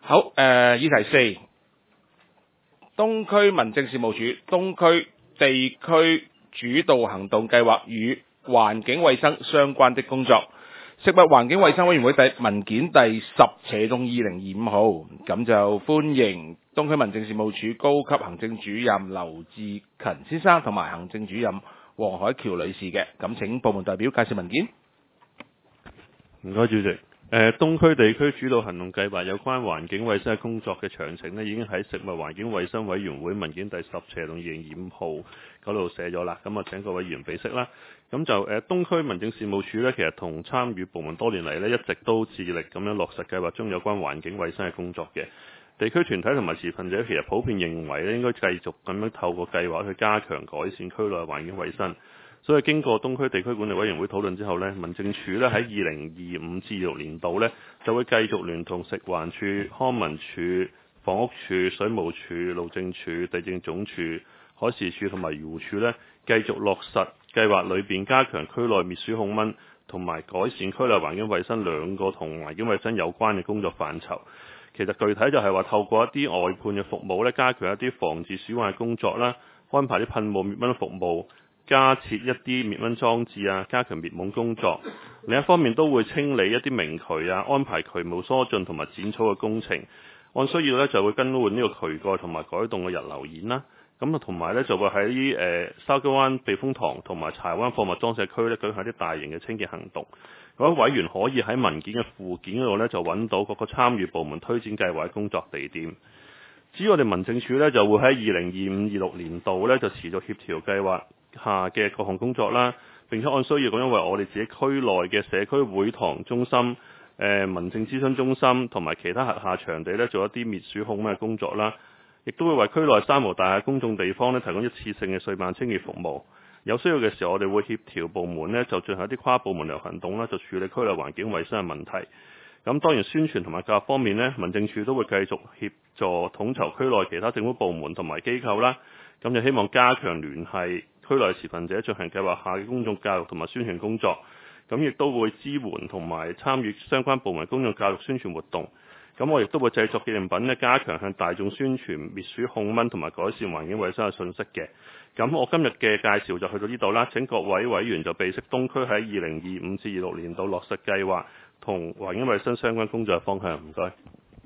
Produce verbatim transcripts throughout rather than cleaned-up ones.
好，誒、呃，議題四，東區民政事務處東區地區主導行動計劃與環境衛生相關的工作。食物環境衛生委員會第文件第十斜中二零二五號，咁就歡迎東區民政事務處高級行政主任劉志勤先生同埋行政主任黃海橋女士嘅，咁請部門代表介紹文件。 唔該，主席。誒，東區地區主導行動計劃有關環境衛生工作嘅詳情呢，已經喺食物環境衛生委員會文件第十斜中二零二五號嗰度寫咗啦。咁啊，請各位議員備悉啦。咁就誒，東區民政事務處呢，其實同參與部門多年嚟呢，一直都致力咁樣落實計劃中有關環境衛生嘅工作嘅。地區團體同埋持份者其實普遍認為呢，應該繼續咁樣透過計劃去加強改善區內環境衛生。所以經過東區地區管理委員會討論之後呢，民政處呢喺二零二五至二六年度呢，就會繼續聯同食環署、康文署、房屋署、水務署、路政署、地政總署、海事處同埋漁護署呢，繼續落實計劃裏邊加強區內滅鼠控蚊同埋改善區內環境衛生兩個同環境衛生有關嘅工作範疇。其實具體就係話透過一啲外判嘅服務呢，加強一啲防治鼠患嘅工作啦，安排啲噴霧滅蚊服務，加設一啲滅蚊裝置啊，加強滅蚊工作。另一方面都會清理一啲明渠啊，安排渠務疏浚同埋剪草嘅工程。按需要咧就會更換呢個渠蓋同埋改動嘅日流演啦。咁啊同埋咧就會喺誒筲箕灣避風塘同埋柴灣貨物裝卸區咧舉行一啲大型嘅清潔行動。各位委員可以喺文件嘅附件嗰度咧就揾到各個參與部門推薦計劃嘅工作地點。至於我哋民政處咧就會喺二零二五、二六年度咧就持續協調計劃下嘅各項工作啦，並且按需要咁樣為我哋自己區內嘅社區會堂中心、誒、呃、民政諮詢中心同埋其他轄下場地咧做一啲滅鼠控蚊嘅工作啦，亦都會為區內三無大廈公眾地方咧提供一次性嘅歲晚清潔服務。有需要嘅時候，我哋會協調部門咧就進行一啲跨部門流行動啦，就處理區內環境衛生嘅問題。咁當然宣傳同埋教育方面呢，民政處都會繼續協助統籌區內其他政府部門同埋機構啦。咁就希望加強聯繫區內持份者進行計劃下嘅公眾教育同埋宣傳工作。咁亦都會支援同埋參與相關部門公眾教育宣傳活動。咁我亦都會製作紀念品咧，加強向大眾宣傳滅鼠控蚊同埋改善環境衛生嘅信息嘅。咁我今日嘅介紹就去到呢度啦。請各位委員就備悉東區喺二零二五至二六年度落實計劃同環境衛生相關工作嘅方向。唔該。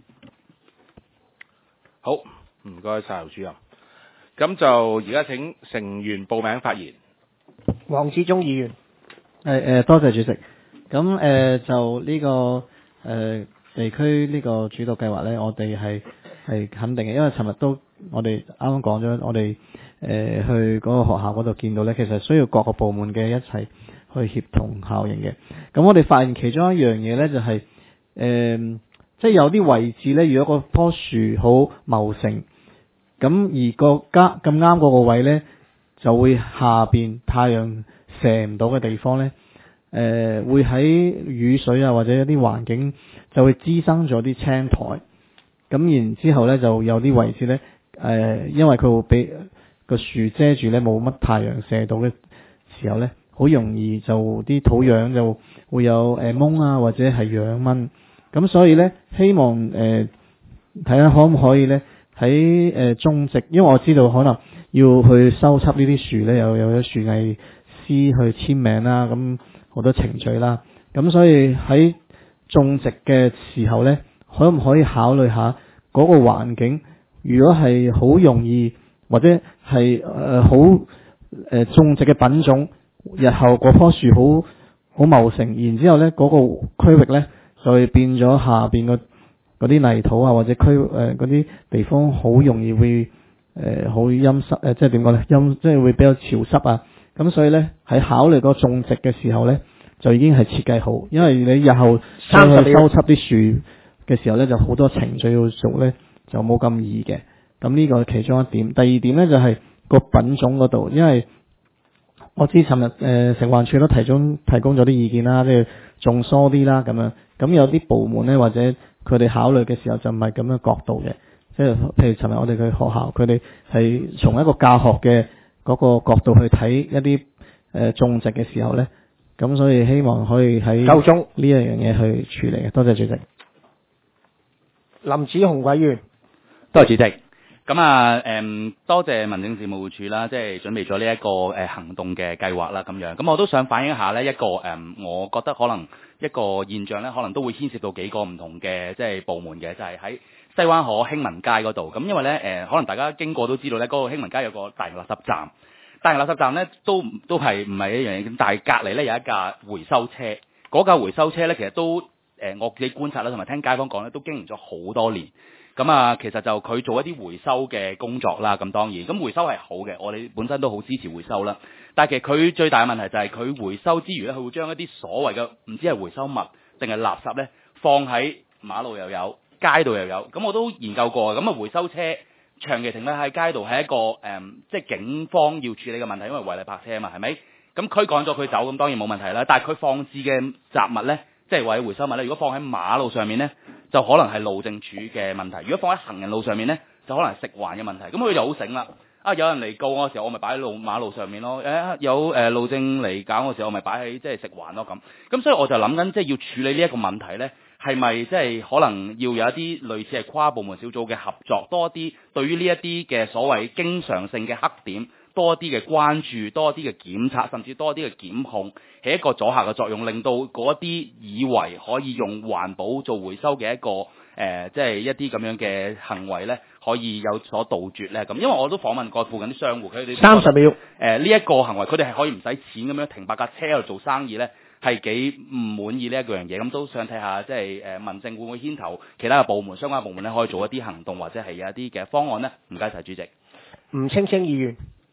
好，唔該晒劉主任。咁就而家請成員報名發言。 黃志忠議員。誒誒，多謝主席。咁誒就呢個誒地區呢個主導計劃咧，我哋係係肯定嘅，因為尋日都我哋啱啱講咗，我哋誒去嗰個學校嗰度見到咧，其實需要各個部門嘅一齊去協同效應嘅。咁我哋發現其中一樣嘢咧，就係誒即係有啲位置咧，如果嗰棵樹好茂盛，咁而個家咁啱嗰個位咧，就會下邊太陽射唔到嘅地方咧，誒、呃、會喺雨水啊或者一啲環境就會滋生咗啲青苔，咁然之後咧就有啲位置咧，誒、呃、因為佢會俾個樹遮住咧，冇乜太陽射到嘅時候咧，好容易就啲土壤就會有誒蚊啊或者係養蚊，咁所以咧希望誒睇下可唔可以咧喺誒種植，因為我知道可能要去收葺呢啲樹咧，有有咗樹藝師去簽名啦，咁好多程序啦，咁所以喺種植嘅時候咧，可唔可以考慮下嗰個環境？如果係好容易或者係誒好誒種植嘅品種，日後嗰棵樹好好茂盛，然之後咧嗰個區域咧就會變咗下邊個嗰啲泥土啊，或者區誒嗰啲地方好容易會誒好陰濕誒，即係點講咧？陰即係會比較潮濕啊。咁所以咧喺考慮個種植嘅時候咧，就已經係設計好，因為你日後想去收葺啲樹嘅時候咧，就好多程序要做咧，就冇咁易嘅。咁呢個係其中一點。第二點咧就係、是、個品種嗰度，因為我知尋日誒食環署都提供提供咗啲意見啦，即係種疏啲啦咁樣。咁有啲部門咧或者佢哋考慮嘅時候就唔係咁樣角度嘅，即係譬如尋日我哋去學校，佢哋係從一個教學嘅嗰個角度去睇一啲誒、呃、種植嘅時候咧，咁所以希望可以喺夠鐘呢一樣嘢去處理嘅。多謝主席。 林子雄委員。 多謝主席。咁啊，誒多謝民政事務處啦，即係準備咗呢一個誒行動嘅計劃啦，咁樣。咁我都想反映一下呢一個誒，我覺得可能一個現象咧，可能都會牽涉到幾個唔同嘅即係部門嘅，就係喺西灣河興民街嗰度。咁因為咧誒，可能大家經過都知道咧，嗰個興民街有個大型垃圾站，大型垃圾站咧都都係唔係一樣嘢。咁但係隔離咧有一架回收車，嗰架回收車咧其實都誒我自己觀察啦，同埋聽街坊講咧，都經營咗好多年。咁啊，其實就佢做一啲回收嘅工作啦，咁當然，咁回收係好嘅，我哋本身都好支持回收啦。但係其實佢最大嘅問題就係佢回收之餘咧，佢會將一啲所謂嘅唔知係回收物定係垃圾咧，放喺馬路又有，街度又有。咁我都研究過，咁啊回收車長期停留喺街度係一個誒、嗯，即係警方要處理嘅問題，因為違例泊車啊嘛，係咪？咁驅趕咗佢走，咁當然冇問題啦。但係佢放置嘅雜物咧，即係或者回收物咧，如果放喺馬路上面咧，就可能係路政署嘅問題；如果放喺行人路上面咧，就可能係食環嘅問題。咁佢就好醒啦。啊，有人嚟告我嘅時候，我咪擺喺路馬路上面咯。誒，有誒路政嚟搞我嘅時候，我咪擺喺即係食環咯咁。咁所以我就諗緊，即係要處理呢一個問題咧，係咪即係可能要有一啲類似係跨部門小組嘅合作，多啲對於呢一啲嘅所謂經常性嘅黑點，多啲嘅關注，多啲嘅檢測，甚至多啲嘅檢控，起一個阻嚇嘅作用，令到嗰啲以為可以用環保做回收嘅一個誒、呃，即係一啲咁樣嘅行為咧，可以有所杜絕咧。咁因為我都訪問過附近啲商戶，佢哋三十秒。 誒呢一個行為，佢哋係可以唔使錢咁樣停泊架車喺度做生意咧，係幾唔滿意呢一個樣嘢。咁都想睇下，即係誒民政會唔會牽頭其他嘅部門、相關部門咧，可以做一啲行動或者係有一啲嘅方案咧。唔該晒主席。 吳清清議員。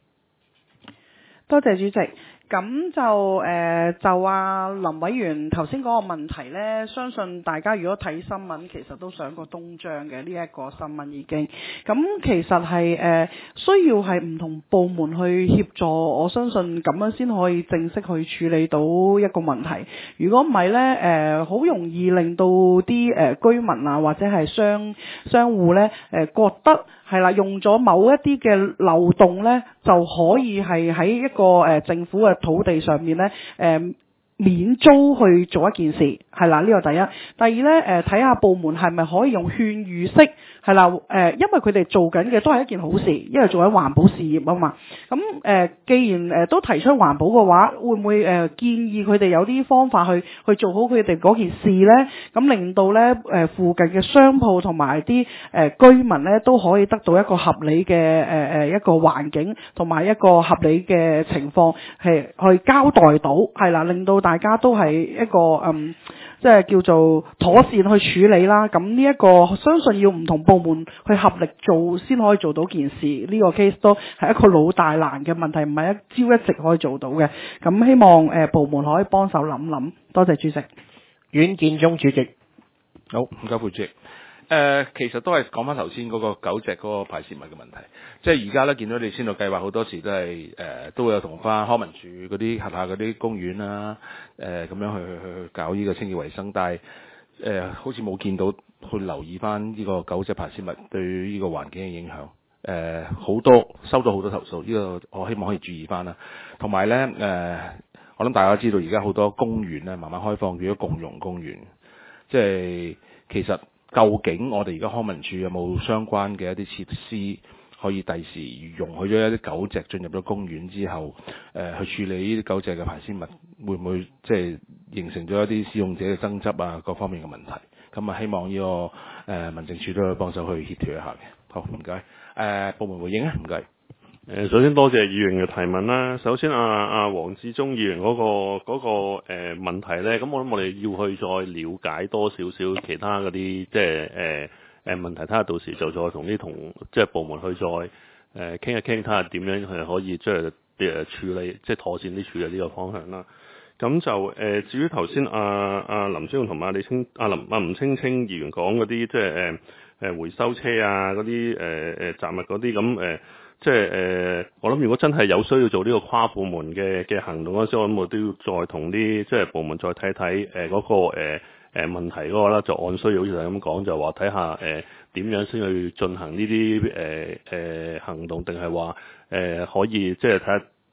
多謝主席。咁就誒、呃、就話林委員頭先嗰個問題呢，相信大家如果睇新聞，其實都上過東張嘅呢一個新聞已經。咁其實係誒、呃、需要係唔同部門去協助，我相信咁樣先可以正式去處理到一個問題。如果唔係呢，誒、呃、好容易令到啲誒、呃、居民啊或者係商商戶呢誒、呃、覺得係啦，用咗某一啲嘅漏洞呢，就可以係喺一個誒、呃、政府嘅土地上面咧，誒、呃、免租去做一件事，係啦，呢、這個第一。第二咧，誒睇下部門係咪可以用勸喻式，係啦，誒、呃、因為佢哋做緊嘅都係一件好事，因為做緊環保事業啊嘛。咁誒、呃，既然誒、呃、都提出環保嘅話，會唔會誒、呃、建議佢哋有啲方法去去做好佢哋嗰件事咧？咁令到咧誒、呃、附近嘅商鋪同埋啲誒居民咧都可以得到一個合理嘅誒誒一個環境同埋一個合理嘅情況，係去交代到，係啦，令到大家都係一個嗯。即係叫做妥善去處理啦，咁呢一個相信要唔同部門去合力做先可以做到件事，呢個 case 都係一個老大難嘅問題，唔係一朝一夕可以做到嘅。咁希望誒部門可以幫手諗諗，多謝主席。 阮建中主席。 好，唔該，副主席。誒、呃，其實都係講翻頭先嗰個狗隻嗰個排泄物嘅問題，即係而家咧見到你先導計劃好多時都係誒、呃、都會有同翻康文署嗰啲轄下嗰啲公園啦，誒、呃、咁樣去去去搞呢個清潔衞生，但係誒、呃、好似冇見到去留意翻呢個狗隻排泄物對呢個環境嘅影響，誒、呃、好多收咗好多投訴，呢、這個我希望可以注意翻啦。同埋咧誒，我諗大家知道而家好多公園咧慢慢開放變咗共用公園，即係其實。究竟我哋而家康文署有冇相關嘅一啲設施，可以第時容許咗一啲狗隻進入咗公園之後，誒、呃、去處理呢啲狗隻嘅排泄物，會唔會即係形成咗一啲使用者嘅爭執啊，各方面嘅問題？咁啊，希望呢、這個誒、呃、民政處都可以幫手去協調一下嘅。好，唔該。誒、呃、部門回應啊，唔該。 誒，首先多謝議員嘅提問啦。首先，阿阿黃志忠議員嗰、那個嗰、那個誒、呃、問題咧，咁我諗我哋要去再了解多少少其他嗰啲即係誒誒問題，睇下到時就再同啲同即係部門去再誒傾一傾，睇下點樣係可以即係誒處理，即係妥善啲處理呢個方向啦。咁就誒、呃、至於頭先阿阿林超雄同埋李清阿林阿吳清清議員講嗰啲即係誒誒回收車啊嗰啲誒誒雜物嗰啲咁誒。即係誒、呃，我諗如果真係有需要做呢個跨部門嘅嘅行動嗰陣時，我諗我都要再同啲即係部門再睇睇誒嗰個誒誒、呃、問題嗰個啦，就按需要好似係咁講，就話睇下誒點樣先去進行呢啲誒誒行動，定係話誒可以即係睇下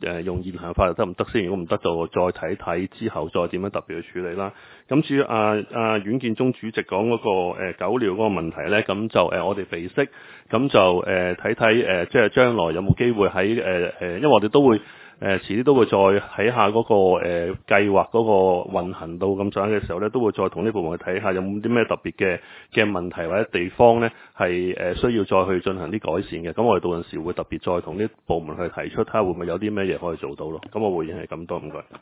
誒用現行法律得唔得先？如果唔得就再睇睇之後再點樣特別去處理啦。咁至於阿阿阮建中主席講嗰、嗰個誒、呃、狗尿嗰個問題咧，咁就誒、呃、我哋備悉，咁就誒睇睇誒即係將來有冇機會喺誒誒，因為我哋都會。誒、呃、遲啲都會再睇下嗰、那個誒、呃、計劃嗰個運行到咁上下嘅時候咧，都會再同呢部門去睇下有冇啲咩特別嘅嘅問題或者地方咧係誒需要再去進行啲改善嘅。咁我哋到陣時會特別再同啲部門去提出，睇下會唔會有啲咩嘢可以做到咯。咁我回應係咁多，唔該。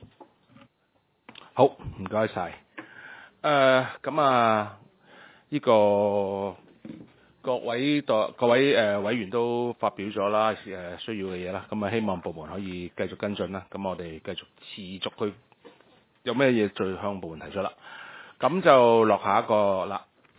好，唔該晒。誒咁啊，呢、這個。各位代各位誒、呃、委員都發表咗啦誒需要嘅嘢啦，咁啊希望部門可以繼續跟進啦。咁我哋繼續持續去有咩嘢再向部門提出啦。咁就落下一個啦。